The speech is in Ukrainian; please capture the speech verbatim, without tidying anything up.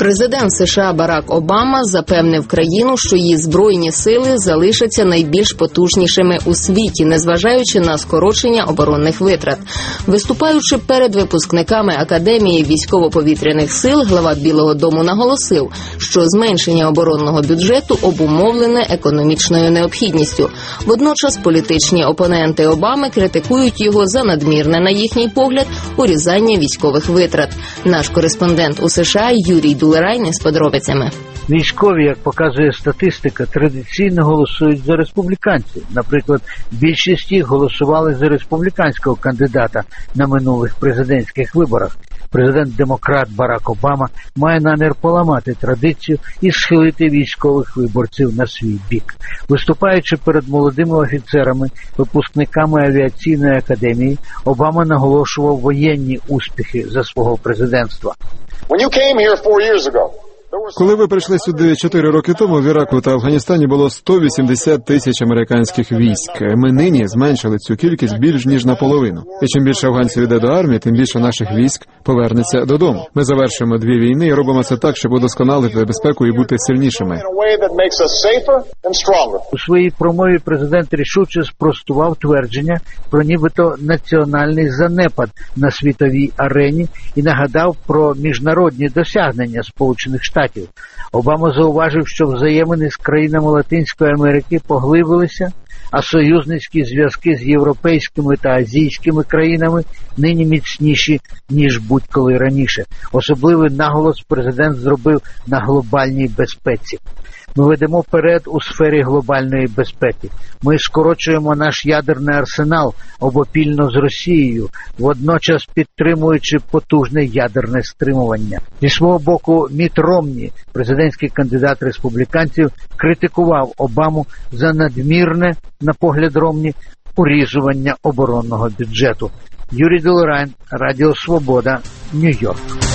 Президент США Барак Обама запевнив країну, що її збройні сили залишаться найбільш потужнішими у світі, незважаючи на скорочення оборонних витрат. Виступаючи перед випускниками Академії військово-повітряних сил, глава Білого дому наголосив, що зменшення оборонного бюджету обумовлене економічною необхідністю. Водночас політичні опоненти Обами критикують його за надмірне, на їхній погляд, урізання військових витрат. Наш кореспондент у США Юрій Дулерайн з подробицями. Військові, як показує статистика, традиційно голосують за республіканців. Наприклад, більшість їх голосували за республіканського кандидата на минулих президентських виборах. Президент-демократ Барак Обама має намір поламати традицію і схилити військових виборців на свій бік. Виступаючи перед молодими офіцерами, випускниками авіаційної академії, Обама наголошував воєнні успіхи за свого президентства. Коли ви прийшли сюди чотири роки тому, в Іраку та Афганістані було сто вісімдесят тисяч американських військ. Ми нині зменшили цю кількість більш ніж наполовину. І чим більше афганців йде до армії, тим більше наших військ повернеться додому. Ми завершуємо дві війни і робимо це так, щоб удосконалити безпеку і бути сильнішими. У своїй промові президент рішуче спростував твердження про нібито національний занепад на світовій арені і нагадав про міжнародні досягнення Сполучених Штатів. Обама зауважив, що взаємини з країнами Латинської Америки поглибилися, а союзницькі зв'язки з європейськими та азійськими країнами нині міцніші, ніж будь-коли раніше. Особливий наголос президент зробив на глобальній безпеці. Ми ведемо вперед у сфері глобальної безпеки. Ми скорочуємо наш ядерний арсенал обопільно з Росією, водночас підтримуючи потужне ядерне стримування. Зі свого боку, Мітт Ромні, президентський кандидат республіканців, критикував Обаму за надмірне, на погляд Ромні, урізування оборонного бюджету. Юрій Дулерайн, Радіо Свобода, Нью-Йорк.